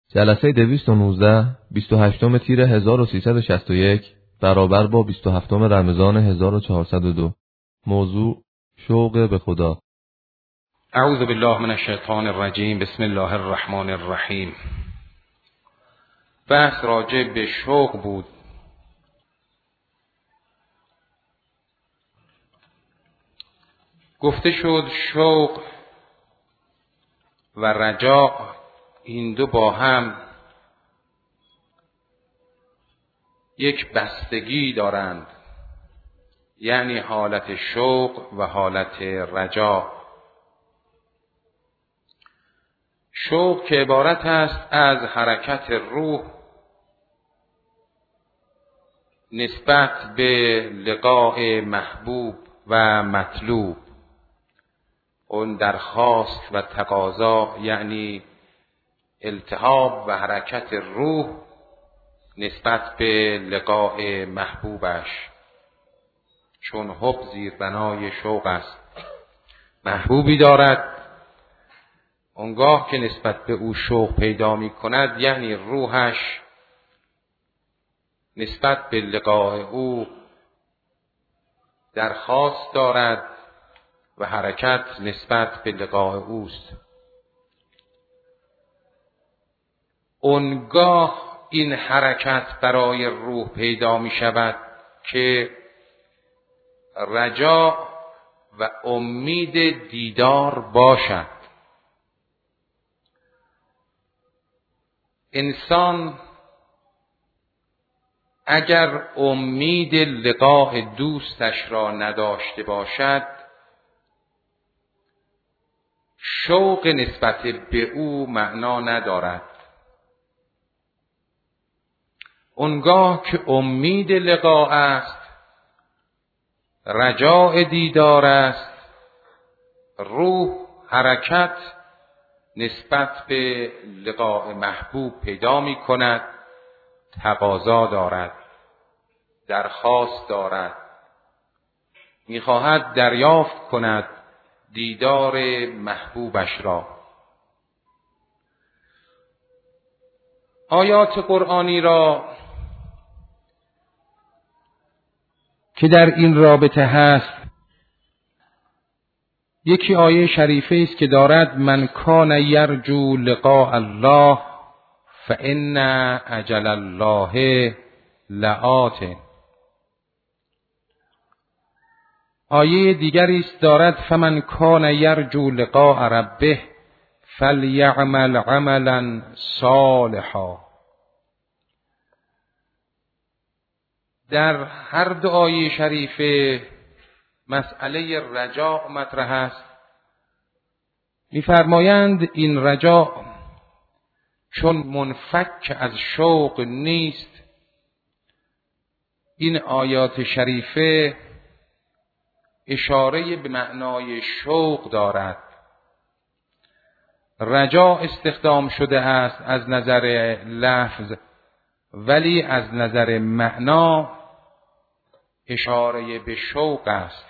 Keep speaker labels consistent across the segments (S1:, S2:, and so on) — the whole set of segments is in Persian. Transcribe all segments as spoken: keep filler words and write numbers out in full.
S1: جلسه دویست و نوزده بیست و هشتم تیر هزار و سیصد و شصت و یک برابر با بیست و هفتم رمضان هزار و چهارصد و دو. موضوع شوق به خدا.
S2: اعوذ بالله من الشیطان الرجیم. بسم الله الرحمن الرحیم. بحث راجع به شوق بود. گفته شد شوق و رجا این دو با هم یک بستگی دارند، یعنی حالت شوق و حالت رجا. شوق که عبارت است از حرکت روح نسبت به لقاء محبوب و مطلوب، اون درخواست و تقاضا، یعنی التهاب و حرکت روح نسبت به لقاء محبوبش، چون حب زیربنای شوق است. محبوبی دارد، اونگاه که نسبت به او شوق پیدا می کند، یعنی روحش نسبت به لقاء او درخواست دارد و حرکت نسبت به لقاء اوست. اونگاه این حرکت برای روح پیدا می شود که رجا و امید دیدار باشد. انسان اگر امید لقاء دوستش را نداشته باشد، شوق نسبت به او معنا ندارد. اونگاه که امید لقاء است، رجاء دیدار است، روح حرکت نسبت به لقاء محبوب پیدا می کند، تقاضا دارد، درخواست دارد، می خواهد دریافت کند دیدار محبوبش را. آیات قرآنی را که در این رابطه هست، یکی آیه شریفه است که دارد من کان یرجو لقاء الله فان اجل الله لآت. آیه دیگری است دارد فمن کان یرجو لقاء ربه فلیعمل عملا صالحا. در هر دو آیه شریفه مسئله رجا مطرح است. می‌فرمایند این رجا چون منفک از شوق نیست، این آیات شریفه اشاره به معنای شوق دارد. رجا استخدام شده است از نظر لفظ، ولی از نظر معنا اشاره به شوق است،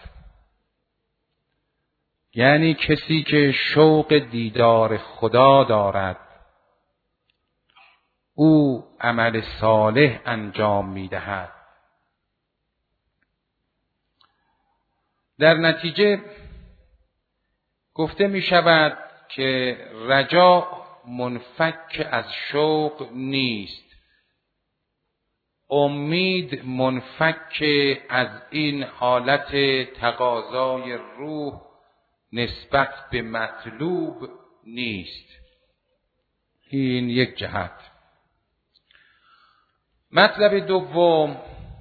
S2: یعنی کسی که شوق دیدار خدا دارد، او عمل صالح انجام می‌دهد. در نتیجه گفته می شود که رجا منفک از شوق نیست، امید منفک از این حالت تقاضای روح نسبت به مطلوب نیست. این یک جهت. مطلب دوم،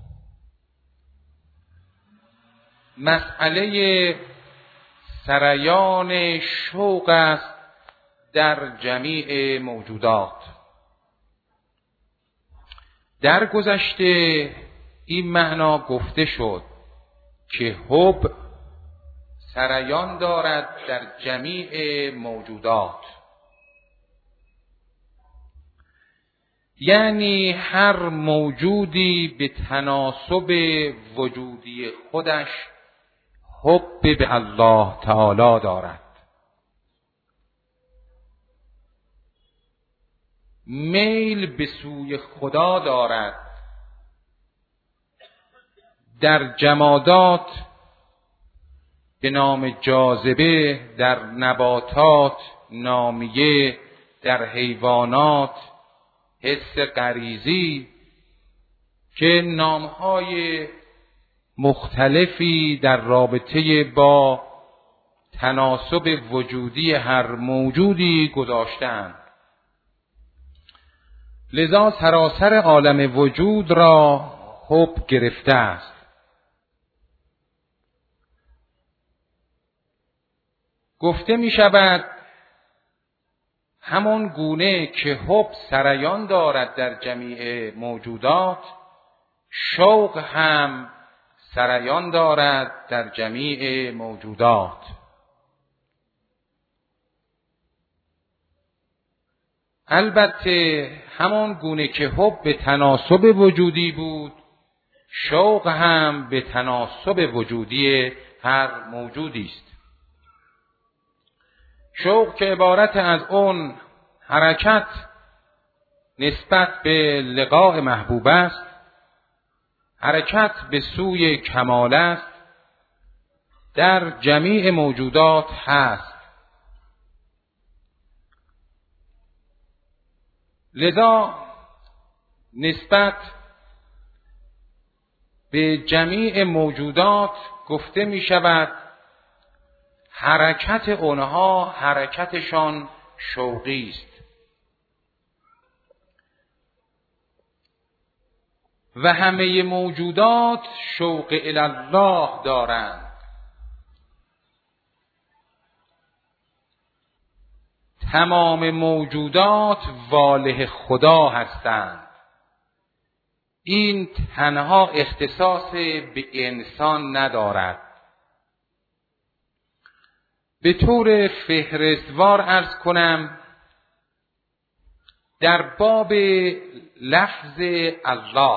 S2: مسئله سریان شوق است در جمیع موجودات. در گذشته این معنا گفته شد که حب سریان دارد در جمیع موجودات، یعنی هر موجودی به تناسب وجودی خودش حب به الله تعالی دارد. میل به سوی خدا دارد. در جمادات به نام جاذبه، در نباتات نامیه، در حیوانات حس غریزی، که نامهای مختلفی در رابطه با تناسب وجودی هر موجودی گذاشتند. لذا سراسر عالم وجود را حب گرفته است. گفته می شود همان گونه که حب سریان دارد در جمیع موجودات، شوق هم سریان دارد در جمیع موجودات. البته همان گونه که حب به تناسب وجودی بود، شوق هم به تناسب وجودی هر موجودی است. شوق که عبارت از اون حرکت نسبت به لقاء محبوب است، حرکت به سوی کمال است، در جمیع موجودات هست. لذا نسبت به جمیع موجودات گفته می شود حرکت آنها حرکتشان شوقی است و همه موجودات شوق الی الله دارند. تمام موجودات واله خدا هستند. این تنها اختصاص به انسان ندارد. به طور فهرستوار عرض کنم، در باب لفظ الله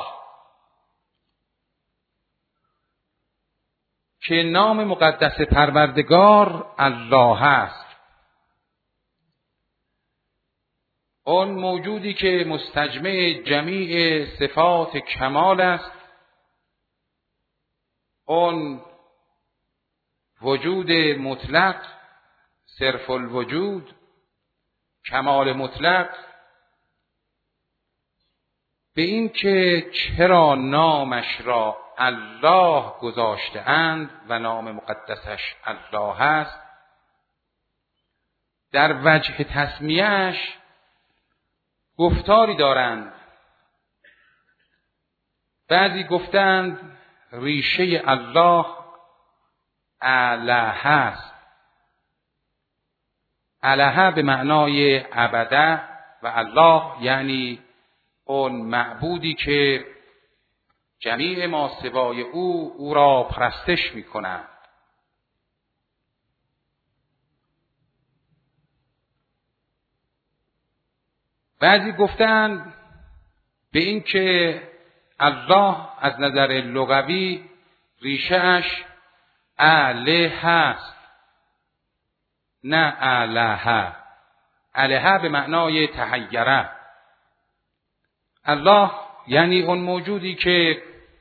S2: که نام مقدس پروردگار الله است، اون موجودی که مستجمع جمیع صفات کمال است، اون وجود مطلق، صرف الوجود، کمال مطلق، به این که چرا نامش را الله گذاشته اند و نام مقدسش الله است، در وجه تسمیه‌اش گفتاری دارند. بعضی گفتند ریشه الله اله است. اله به معنای ابده و الله یعنی اون معبودی که جمیع ما سوای او او را پرستش می کنند. بعضی گفتند به این که الله از نظر لغوی ریشه‌اش اله هست، نه اله. اله به معنای تحیره. الله یعنی اون موجودی که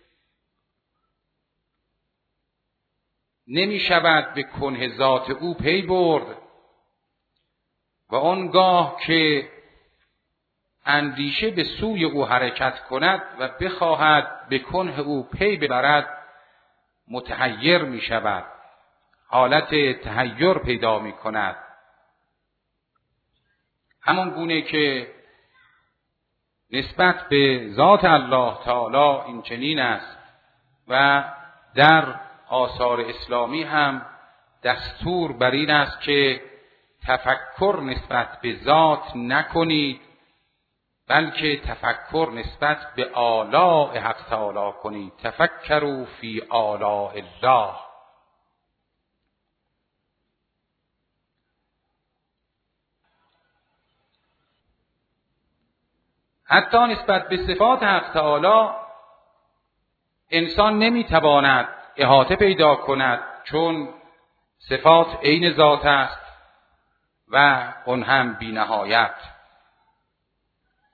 S2: نمی شود به کنه ذات او پی برد و آنگاه که اندیشه به سوی او حرکت کند و بخواهد به کنه او پی ببرد متحیر می شود، حالت تحیر پیدا می کند. همان گونه که نسبت به ذات الله تعالی این چنین است و در آثار اسلامی هم دستور بر این است که تفکر نسبت به ذات نکنید، بلکه تفکر نسبت به آلاء حق تعالی کنید. تفکروا فی آلاء الله. حتی نسبت به صفات حق تعالی انسان نمیتواند احاطه پیدا کند، چون صفات عین ذات است و اون هم بی نهایت.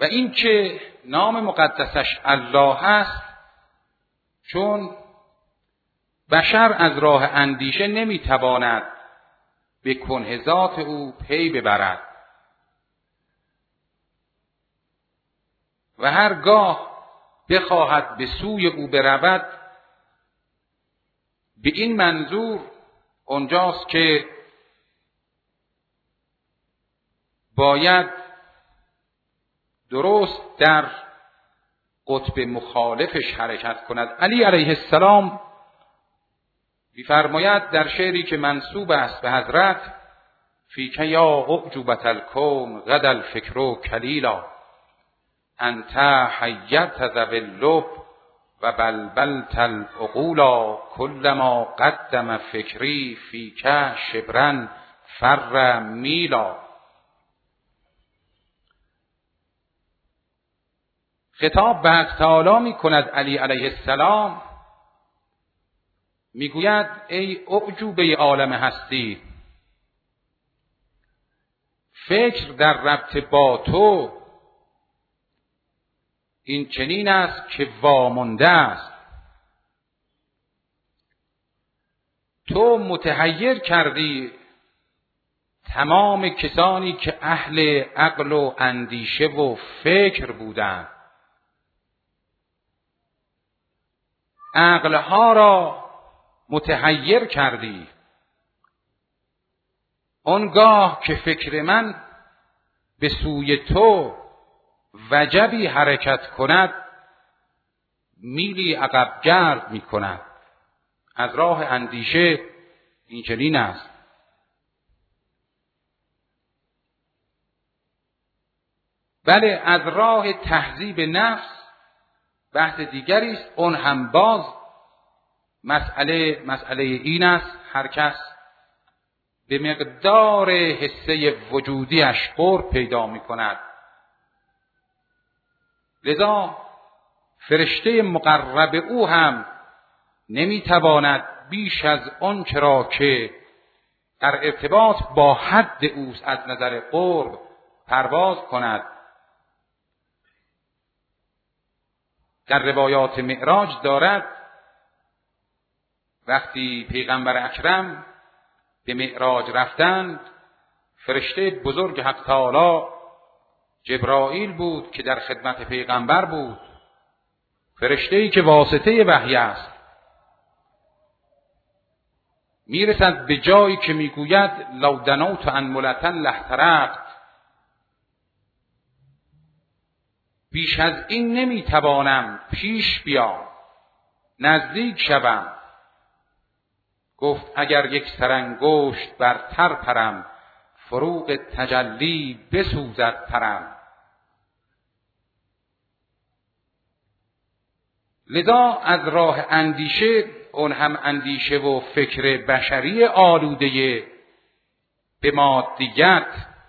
S2: و این که نام مقدسش الله هست چون بشر از راه اندیشه نمیتواند به کنه ذات او پی ببرد و هرگاه بخواهد به سوی او برود به این منظور اونجاست که باید درست در قطب مخالفش حرکت کند. علی علیه السلام می‌فرماید در شعری که منسوب است به حضرت: فیک یا اعجوبة الکون غدا الفکر کلیلا انت حیرت ذوی اللب و بلبلت العقولا کلما قدم فکری فیک شبرا فر میلا. خطاب به حق تعالی می کند علی علیه السلام، میگوید ای اعجوبه عالم هستی، فکر در ربط با تو این چنین است که وامانده است. تو متحیر کردی تمام کسانی که اهل عقل و اندیشه و فکر بودند. عقلها را متحیر کردی. آنگاه که فکر من به سوی تو وجبی حرکت کند میلی عقب گرد می کند. از راه اندیشه این چنین است. بله، از راه تهذیب نفس بحث دیگری است. اون هم باز مسئله مسئله این است هر کس به مقدار حصه وجودیش قرب پیدا می کند. لذا فرشته مقرب او هم نمی تواند بیش از آن چرا که در ارتباط با حد اوست از نظر قرب پرواز کند. در روایات معراج دارد وقتی پیغمبر اکرم به معراج رفتند، فرشته بزرگ حق تعالی جبرائیل بود که در خدمت پیغمبر بود، فرشته‌ای که واسطه وحی است. میرسد به جایی که میگوید لو دنوت انملة لاحترقت، بیش از این نمیتوانم پیش بیام، نزدیک شوم. گفت اگر یک سرانگشت برتر پرم، فروغ تجلی بسوزد پرم. لذا از راه اندیشه، اون هم اندیشه و فکر بشری آلوده به مادیت،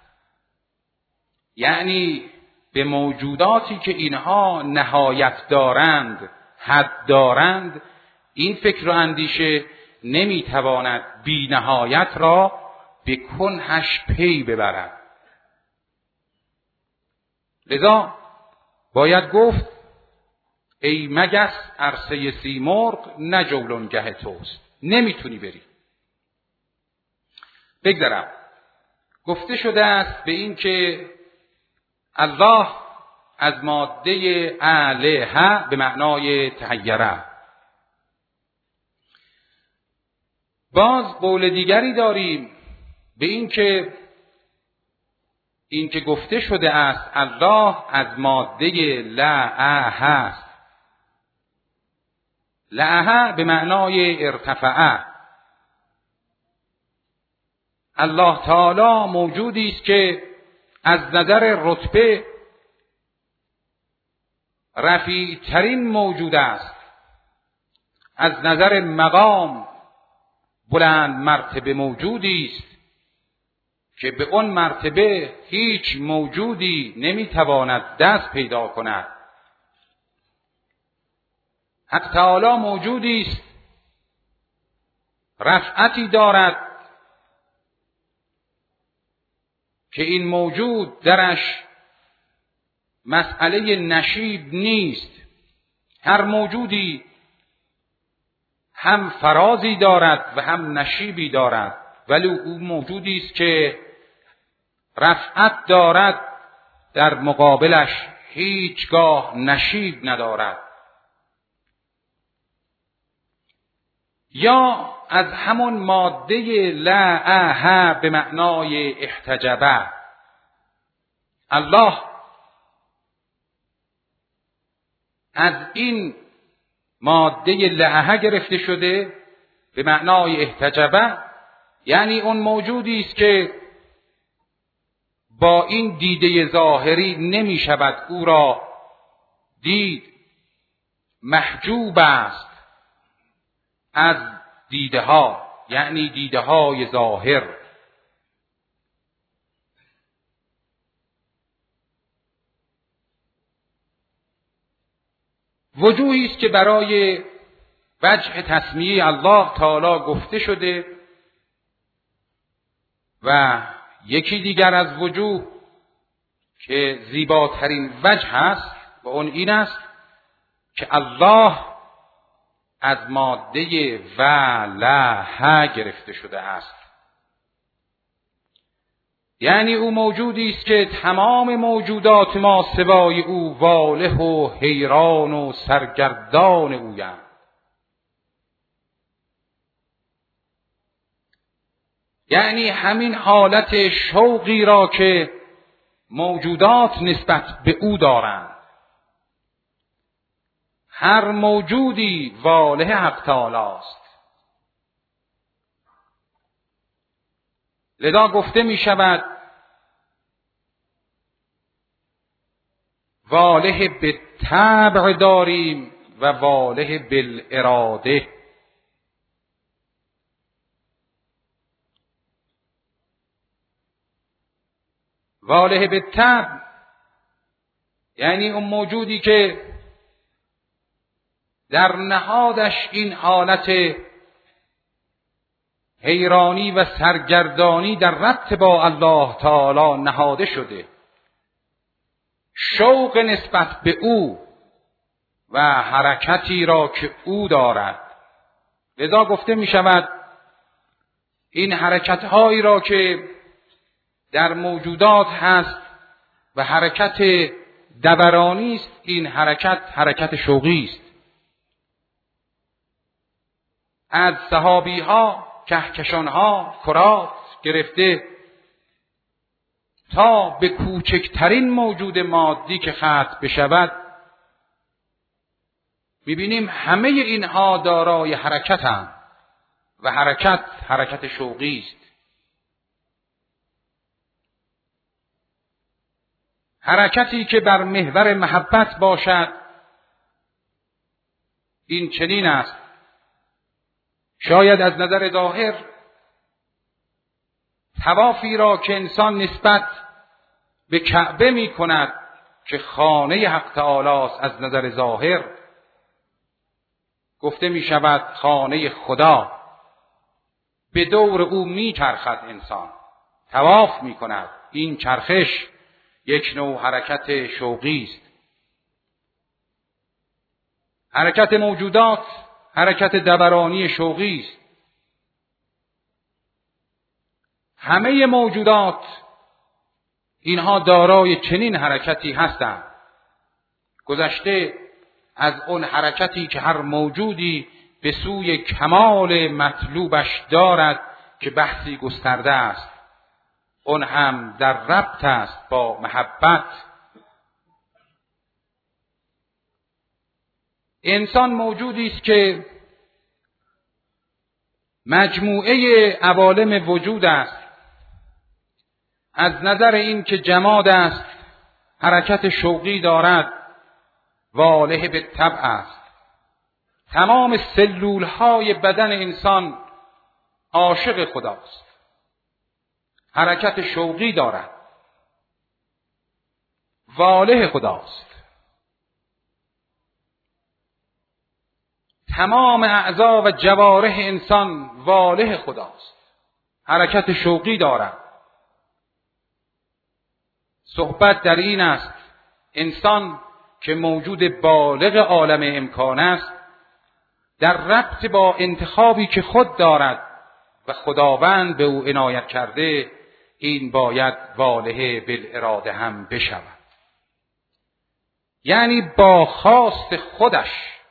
S2: یعنی به موجوداتی که اینها نهایت دارند، حد دارند، این فکر و اندیشه نمیتواند بی نهایت را به کنهش پی ببرد. لذا باید گفت ای مگس عرصه سیمرغ نه جولانگه توست، نمیتونی بری. بگذرم. گفته شده است به این که الله از ماده اعله به معنای تحیره. باز قول دیگری داریم به این که این که گفته شده است الله از ماده لعه هست. لعه به معنای ارتفعه. الله تعالی موجودی است که از نظر رتبه رفیع ترین موجود است، از نظر مقام بلند مرتبه موجودی است که به اون مرتبه هیچ موجودی نمیتواند دست پیدا کند. حق تعالی موجودی است رفعتی دارد که این موجود درش مسئله نشیب نیست. هر موجودی هم فرازی دارد و هم نشیبی دارد، ولی او موجودی است که رفعت دارد، در مقابلش هیچگاه نشیب ندارد. یا از همون ماده لعه به معنای احتجبه، الله از این ماده لعه گرفته شده به معنای احتجبه، یعنی اون موجودی است که با این دیده ظاهری نمی شود او را دید، محجوب است از دیده ها، یعنی دیده های ظاهر. وجوهی است که برای وجه تسمیه الله تعالی گفته شده و یکی دیگر از وجوه که زیباترین وجه است و اون این است که الله از ماده ولح گرفته شده است، یعنی او موجودی است که تمام موجودات ما سوای او واله و حیران و سرگردان اویند. یعنی همین حالت شوقی را که موجودات نسبت به او دارند، هر موجودی واله حق تعالی است. لذا گفته می شود واله به طبع داریم و واله بالاراده. واله به طبع یعنی اون موجودی که در نهادش این حالت حیرانی و سرگردانی در ربط با الله تعالی نهاده شده، شوق نسبت به او و حرکتی را که او دارد. لذا گفته می شود این حرکتهایی را که در موجودات هست و حرکت دورانی است، این حرکت حرکت شوقی است. از صحابی ها، کهکشان ها، کرات گرفته تا به کوچکترین موجود مادی که خلق بشود، میبینیم همه اینها دارای حرکتند و حرکت حرکت شوقی است. حرکتی که بر محور محبت باشد این چنین است. شاید از نظر ظاهر طوافی را که انسان نسبت به کعبه می کند که خانه حق تعالی است، از نظر ظاهر گفته می شود خانه خدا، به دور او می چرخد، انسان طواف می کند. این چرخش یک نوع حرکت شوقی است. حرکت موجودات حرکت دورانی شوقی است. همه موجودات اینها دارای چنین حرکتی هستند، گذشته از اون حرکتی که هر موجودی به سوی کمال مطلوبش دارد که بحثی گسترده است. اون هم در ربط است با محبت. انسان موجودی است که مجموعه عوالم وجود است. از نظر این که جماد است، حرکت شوقی دارد، واله به طبع است. تمام سلول های بدن انسان عاشق خداست، حرکت شوقی دارد، واله خداست. تمام اعضا و جوارح انسان واله خداست، حرکت شوقی دارد. صحبت در این است انسان که موجود بالغ عالم امکان است، در ربط با انتخابی که خود دارد و خداوند به او عنایت کرده، این باید واله بالاراده هم بشود. یعنی با خواست خودش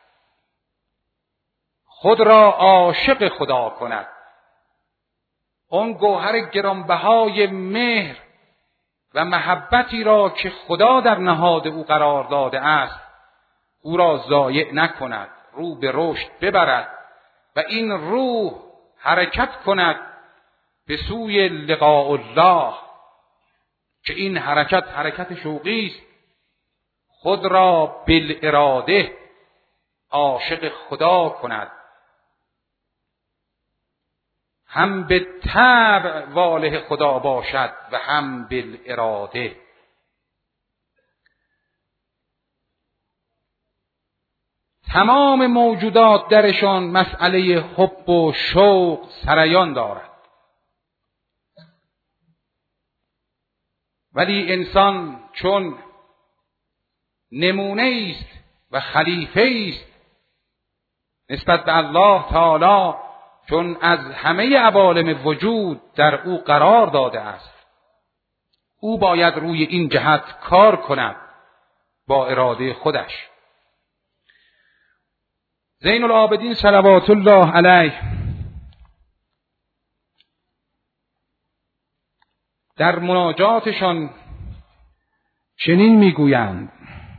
S2: خود را عاشق خدا کند، اون گوهر گرانبهای مهر و محبتی را که خدا در نهاد او قرار داده است او را ضایع نکند، رو به رشد ببرد و این روح حرکت کند به سوی لقاء الله، که این حرکت حرکت شوقی است. خود را بالاراده عاشق خدا کند، هم به طبع واله خدا باشد و هم بالاراده. تمام موجودات درشان مسئله حب و شوق سریان دارد، ولی انسان چون نمونه است و خلیفه است نسبت به الله تعالی، چون از همه عوالم وجود در او قرار داده است، او باید روی این جهت کار کند با اراده خودش. زین العابدین صلوات الله علیه در مناجاتشان چنین میگویند: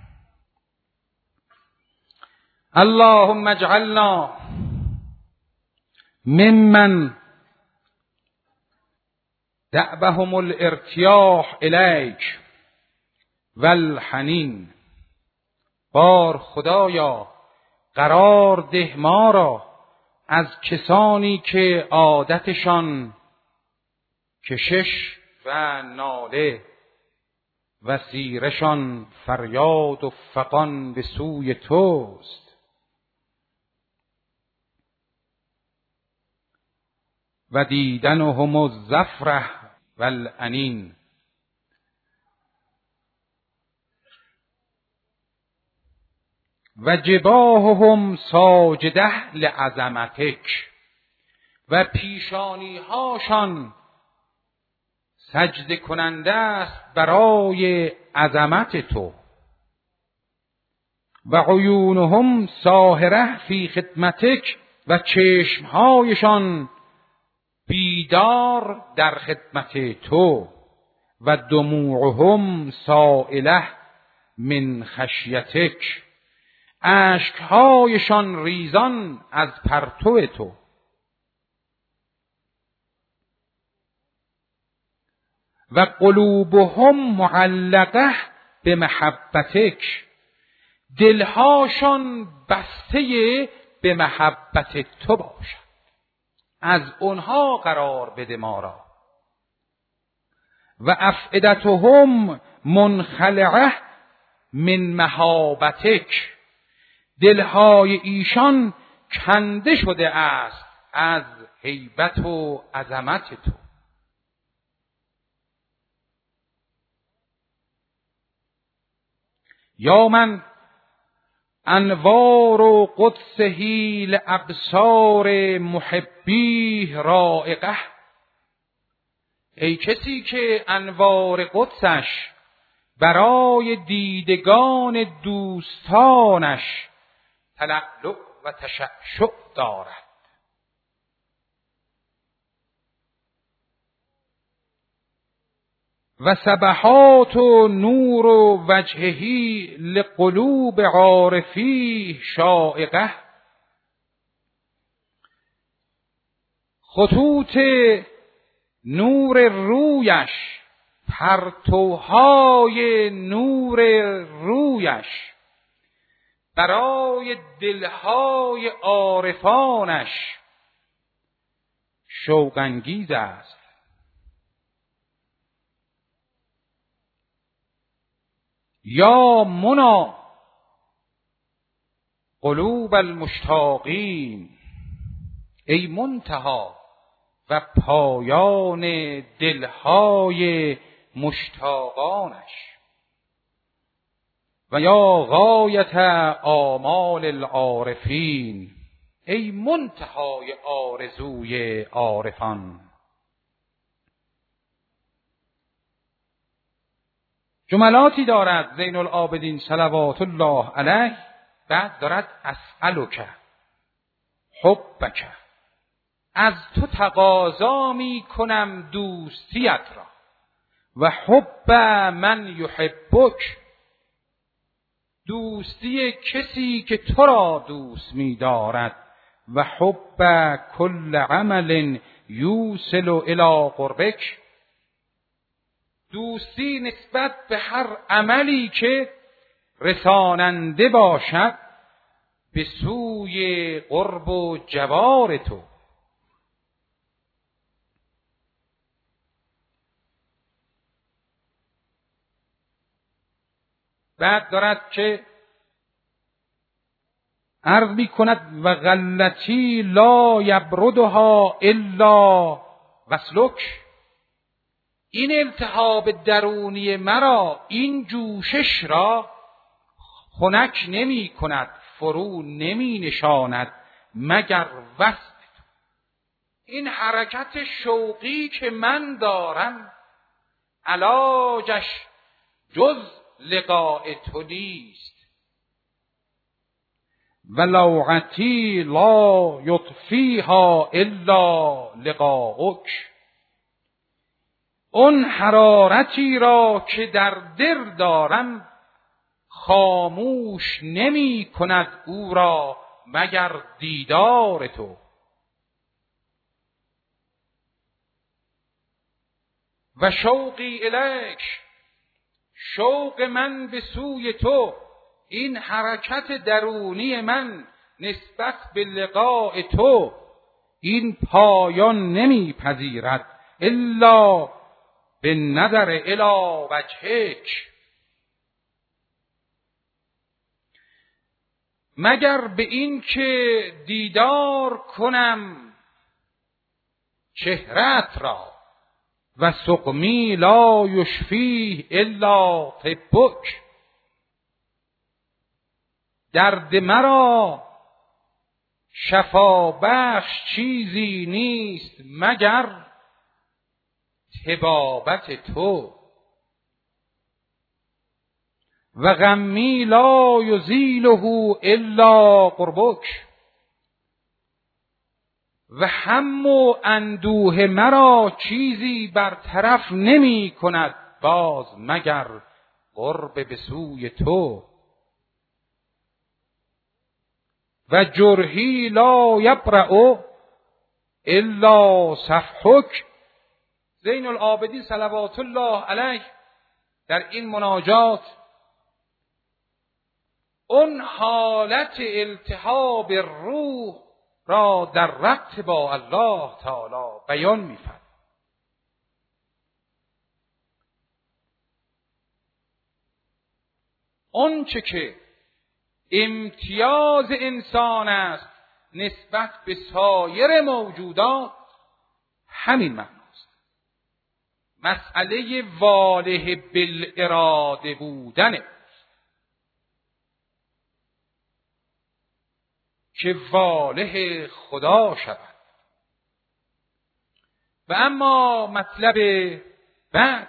S2: اللهم اجعلنا ممن دعبهم الارتیاح الیک والحنین. بار خدایا قرار ده ما را از کسانی که عادتشان کشش و ناله و سیرشان فریاد و فغان به سوی توست، و دیدنهم الزفرة والانین. و جباههم ساجده لعظمتک، و پیشانی هاشان سجده کننده است برای عظمت تو. و عیونهم ساهره فی خدمتک، و چشمهایشان بیدار در خدمت تو. و دموعهم سائله من خشیتک، اشکهایشان ریزان از پرتو تو. و قلوبهم معلقه به محبتک، دلهاشان بسته به محبت تو باشد، از اونها قرار بده ما را. و افئدتهم منخلعه من مهابتک، دلهای ایشان کنده شده است از هیبت و عظمت تو. یا من انوار و قدسهی لابصار محبیه رائقه، ای کسی که انوار قدسش برای دیدگان دوستانش تلألؤ و تشعشع دارد. و سبحات و نور و وجههی لقلوب عارفیه شائقه، خطوط نور رویش، پرتوهای نور رویش برای دلهای عارفانش شوق انگیز است. یا منا قلوب المشتاقین، ای منتها و پایان دلهای مشتاقانش. و یا غایت آمال العارفین، ای منتهای آرزوی عارفان. جملاتی دارد زین العابدین صلوات الله علیه، بعد دارد اسألک حبک، از تو تقاضا می کنم دوستیت را، و حب من یحبک، دوستی کسی که تو را دوست می دارد، و حب کل عمل یوصل الی قربک، دوستی نسبت به هر عملی که رساننده باشد به سوی قرب و جوار تو. بعد دارد که عرض می کند و غلتی لا یبردها الا وصلک، این التهاب درونی مرا، این جوشش را خنک نمی کند، فرو نمی نشاند مگر وصل تو. این حرکت شوقی که من دارم علاجش جز لقاء تو نیست. و لوعتی لا یطفیها الا لقاؤک، اون حرارتی را که در دل دارم خاموش نمی کند او را مگر دیدار تو. و شوقی الیک، شوق من به سوی تو، این حرکت درونی من نسبت به لقاء تو، این پایان نمی پذیرد الا به نظر الی وجهک، مگر به این که دیدار کنم چهرت را، و سقمی لا یشفیه الا طبک، درد مرا شفا بخش چیزی نیست مگر طبابت تو. و غمی لا یزیله الا قربک، و هم و اندوه مرا چیزی برطرف نمی کند باز مگر قرب به سوی تو. و جرحی لا یبرأ الا صفحک، زین العابدین صلوات الله علیه در این مناجات اون حالت التهاب روح را در ربط با الله تعالی بیان می‌فرماید. اون چه که امتیاز انسان است نسبت به سایر موجودات همین معناست. مسئله واله بالاراده بودنه که واله خدا شود. و اما مطلب بعد،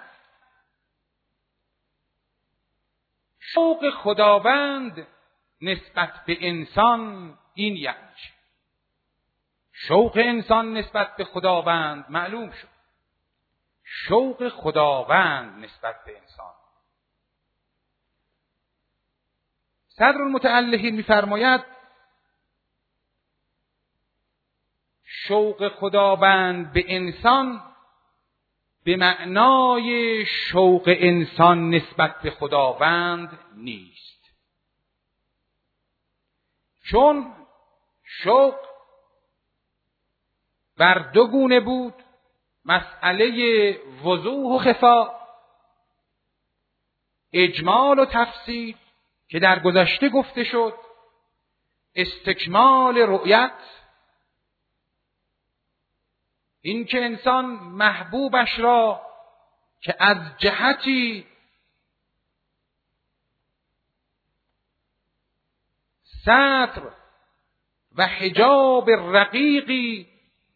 S2: شوق خداوند نسبت به انسان این یعنی شوق انسان نسبت به خداوند معلوم شد. شوق خداوند نسبت به انسان، صدر المتألهین می‌فرماید شوق خداوند به انسان به معنای شوق انسان نسبت به خداوند نیست، چون شوق بر دو گونه بود: مسئله وضوح و خفا، اجمال و تفصیل که در گذشته گفته شد، استکمال رؤیت، این که انسان محبوبش را که از جهتی ستر و حجاب رقیقی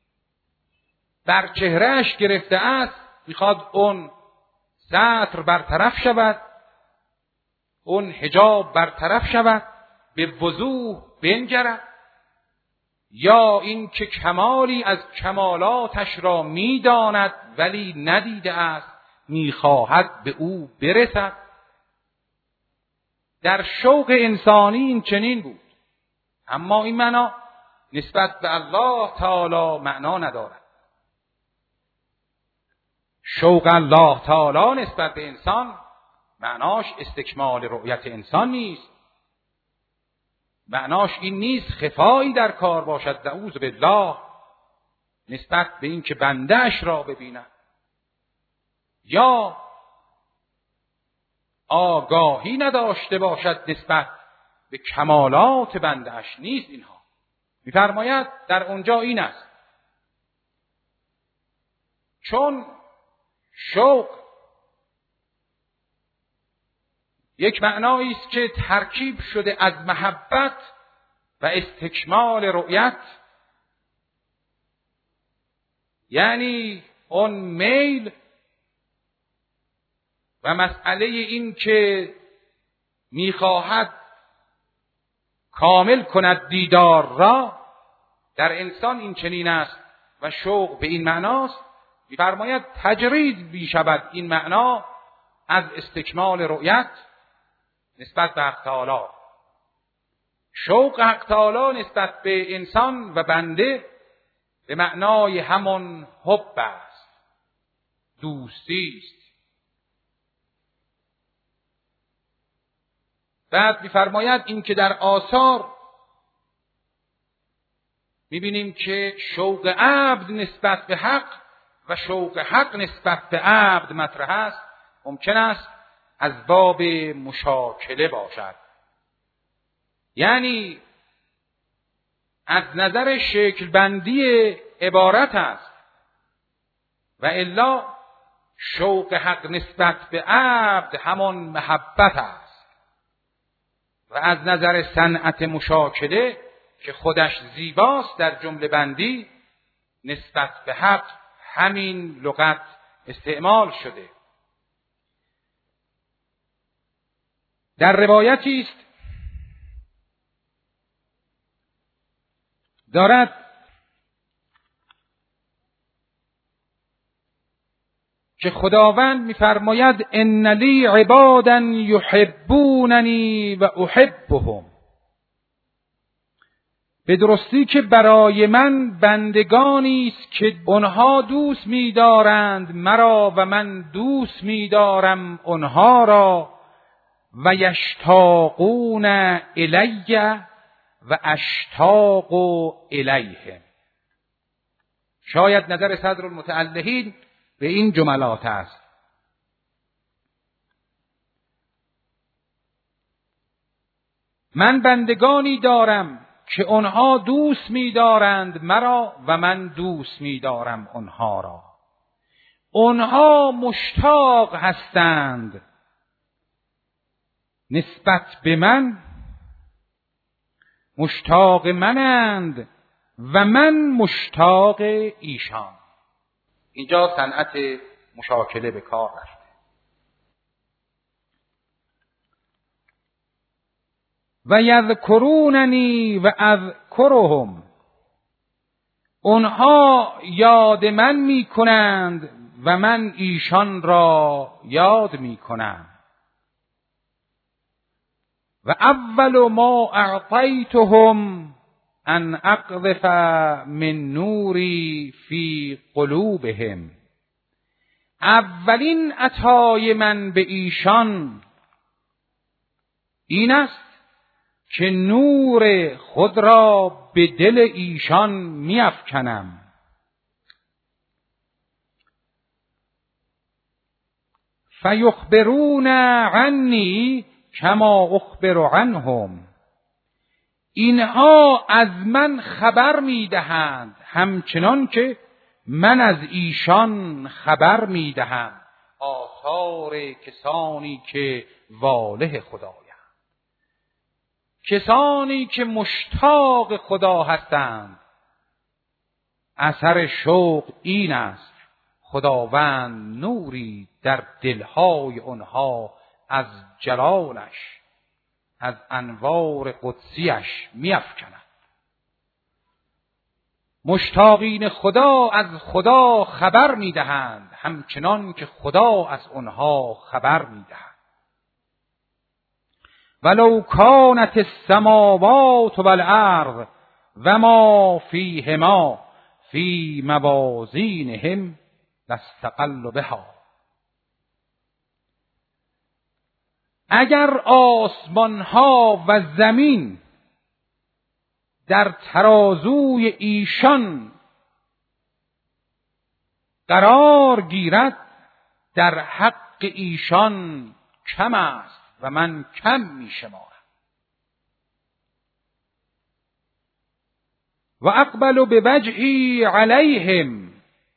S2: بر چهرهش گرفته است، میخواد اون ستر برطرف شود، اون حجاب برطرف شود، به وضوح بنگرد، یا این که کمالی از کمالاتش را میداند ولی ندیده است، میخواهد به او برسد. در شوق انسانی این چنین بود، اما این معنا نسبت به الله تعالی معنا ندارد. شوق الله تعالی نسبت به انسان معناش استکمال رؤیت انسان نیست. معناش این نیست خفایی در کار باشد، نعوذ بالله، نسبت به این که بنده‌اش را ببیند یا آگاهی نداشته باشد نسبت به کمالات بنده‌اش نیست. اینها می‌فرماید در اونجا این است، چون شوق یک معنایی است که ترکیب شده از محبت و استکمال رؤیت، یعنی اون میل و مسئله این که میخواهد کامل کند دیدار را، در انسان این چنین است و شوق به این معناست. می‌فرماید تجرید بیشود این معنا از استکمال رؤیت نسبت به حق تعالی. شوق حق تعالی نسبت به انسان و بنده به معنای همون حب است، دوستی است. بعد می‌فرماید این که در آثار می‌بینیم که شوق عبد نسبت به حق و شوق حق نسبت به عبد مطرح است، ممکن است از باب مشاکله باشد، یعنی از نظر شکل بندی عبارت است، و الا شوق حق نسبت به عبد همان محبت است، و از نظر صنعت مشاکله که خودش زیباست در جمله بندی نسبت به حق همین لغت استعمال شده. در روایتی است دارد که خداوند می‌فرماید ان لی عبادا یحبوننی و احبهم، به درستی که برای من بندگانی است که آنها دوست می‌دارند مرا و من دوست می‌دارم آنها را، و یشتاقون الی و اشتاق الیهم. شاید نظر صدر المتألهین به این جملات است. من بندگانی دارم که آنها دوست می‌دارند مرا و من دوست می‌دارم آنها را. آنها مشتاق هستند نسبت به من، مشتاق منند و من مشتاق ایشان. اینجا صنعت مشاکله به کار رفته. و یذکروننی و اذکرهم، اونها یاد من می کنند و من ایشان را یاد می کنم. و اول ما اعطیتهم ان اقذف من نوری فی قلوبهم، اولین عطای من به ایشان این است که نور خود را به دل ایشان می‌افکنم. فیخبرون عنی کما اخبر عنهم، اینها از من خبر می‌دهند همچنان که من از ایشان خبر می‌دهم. آثار کسانی که واله خدایند، کسانی که مشتاق خدا هستند اثر شوق این است خداوند نوری در دلهای آنها از جلالش، از انوار قدسیش می‌افکند. مشتاقین خدا از خدا خبر می‌دهند همچنان که خدا از آنها خبر می‌دهد. ولو کانت السماوات والارض و ما فیهما فی موازینهم لاستقلوا بها. اگر آسمان ها و زمین در ترازوی ایشان قرار گیرد در حق ایشان کم است و من کم می شمارم. و اقبل بوجهی علیهم،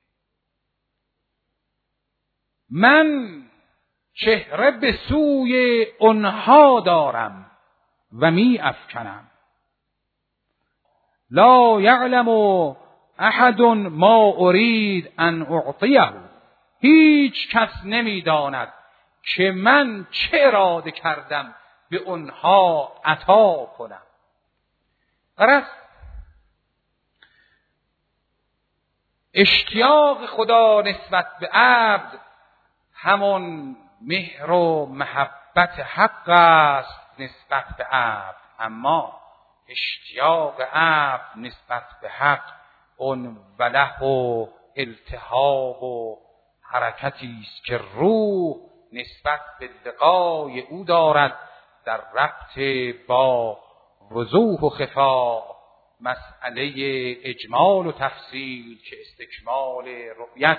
S2: من چهره به سوی آنها دارم و می افکنم. لا یعلم احد ما ارید ان اعطیه، هیچ کس نمیداند که من چه اراده کردم به آنها عطا کنم. غرض اشتیاق خدا نسبت به عبد همون مهر و محبت حق است نسبت به عبد، اما اشتیاق عبد نسبت به حق اون وله و التهاب و حرکتی است که روح نسبت به لقای او دارد در ربط با وضوح و خفا، مسئله اجمال و تفصیل که استکمال رؤیت.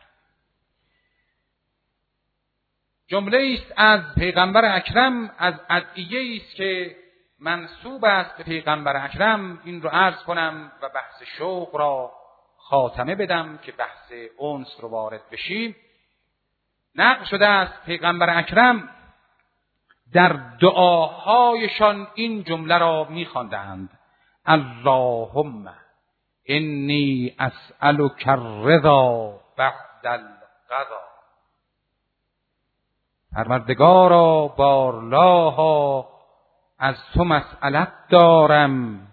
S2: جمله است از پیغمبر اکرم، از ادعیه است که منسوب است به پیغمبر اکرم. این رو عرض کنم و بحث شوق را خاتمه بدم که بحث انس رو وارد بشیم. نقل شده است پیغمبر اکرم در دعاهایشان این جمله را می‌خواندند: اللهم انی اسألک الرضا بعد القضا. پروردگارا بارلاها از تو مسئلت دارم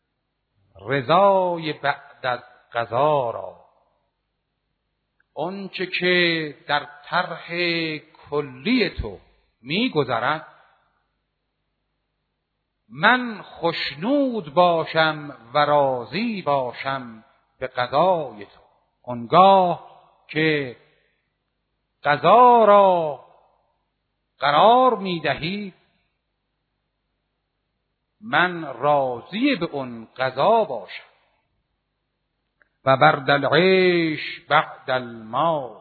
S2: رضای بعد از قضا را. آنچه که در طرح کلی تو می‌گذرد من خشنود باشم و راضی باشم به قضای تو. آنگاه که قضا را قرار می‌دهی من راضی به اون قضا باشم. و برد العیش بعد الموت،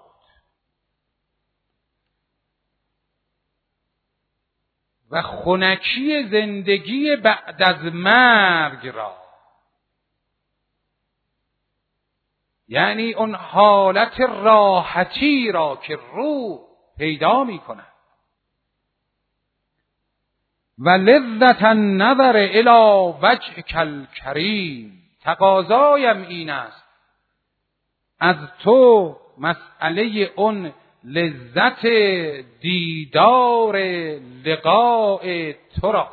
S2: و خنکی زندگی بعد از مرگ را، یعنی اون حالت راحتی را که روح پیدا می کند. و لذت النظر الی وجهک الکریم، تقاضایم این است از تو مسئله اون لذت دیدار لقاء تو را.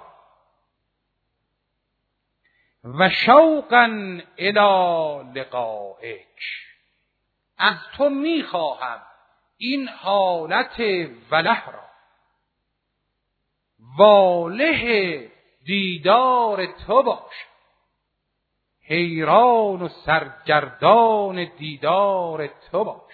S2: و شوقا الی لقائک، از تو میخواهم این حالت وله را، واله دیدار تو باش، حیران و سرگردان دیدار تو باش.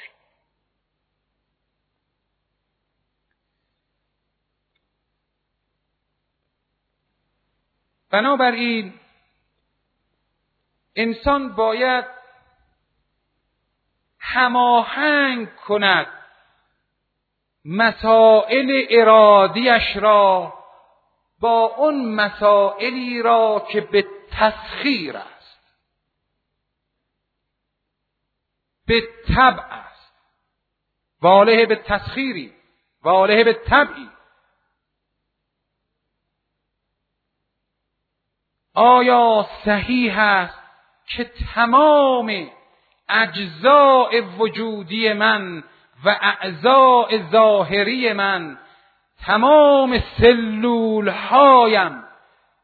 S2: بنابراین انسان باید هماهنگ کند مسائل ارادیش را با اون مسائلی را که به تسخیر است، به طبع است. واله به تسخیری، واله به طبعی. آیا صحیح است که تمام اجزاء وجودی من و اعضاء ظاهری من، تمام سلولهایم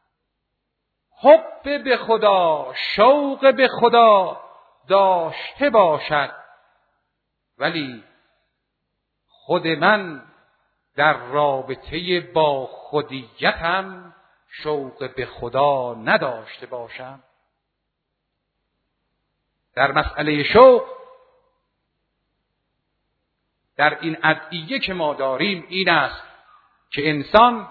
S2: حب به خدا، شوق به خدا داشته باشد، ولی خود من در رابطه با خودیتم شوق به خدا نداشته باشم؟ در مسئله شوق، در این ادعیه که ما داریم این است که انسان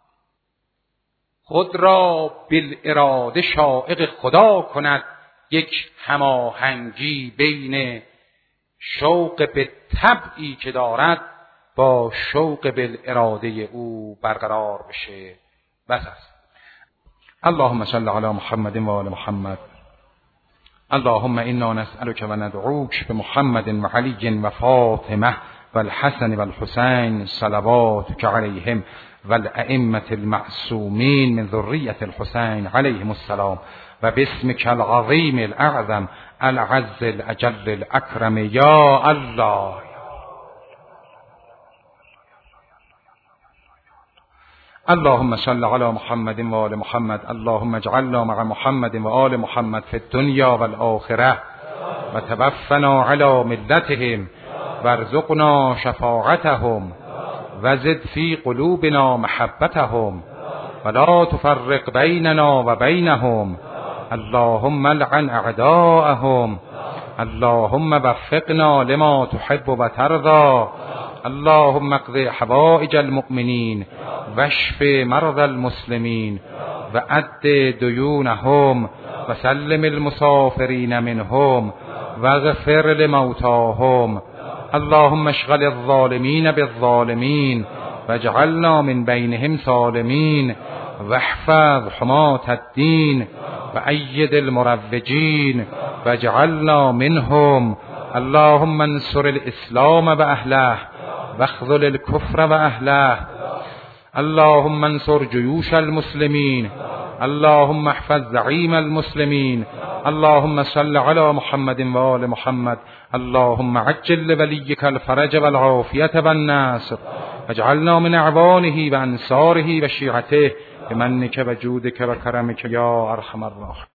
S2: خود را بالاراده شائق خدا کند، یک هماهنگی بین شوق به طبعی که دارد با شوق بالاراده او برقرار بشه. بس است.
S3: اللهم صل علی محمد و آل محمد. اللهم انا نسألك و ندعوك بمحمد و علی و فاطمه و الحسن و الحسین صلواتك علیهم و الائمة المعصومین من ذریة الحسین علیهم السلام و باسمك العظیم الاعظم العز الاجل الاکرم یا الله. اللهم صل على محمد و آل محمد. اللهم اجعلنا مع محمد و آل محمد في الدنيا والآخرة و توفنا على ملتهم وارزقنا شفاعتهم وزد في قلوبنا محبتهم ولا تفرق بيننا وبينهم. اللهم لعن اعداءهم. اللهم وفقنا لما تحب وترضى. اللهم اقض حوائج المؤمنين واشف مرضى المسلمين وأد ديونهم وسلم المسافرين منهم واغفر لموتاهم. اللهم اشغل الظالمين بالظالمين واجعلنا من بينهم سالمين واحفظ حماة الدين وأيد المروجين واجعلنا منهم. اللهم انصر الإسلام وأهله واخذل الكفر وأهله. اللهم انصر جيوش المسلمين. اللهم احفظ زعيم المسلمين. اللهم صل على محمد وآل محمد. اللهم عجل لوليك الفرج والعافية والنصر واجعلنا من أعوانه وأنصاره وشيعته بمنك وجودك وكرمك يا أرحم الراحمين.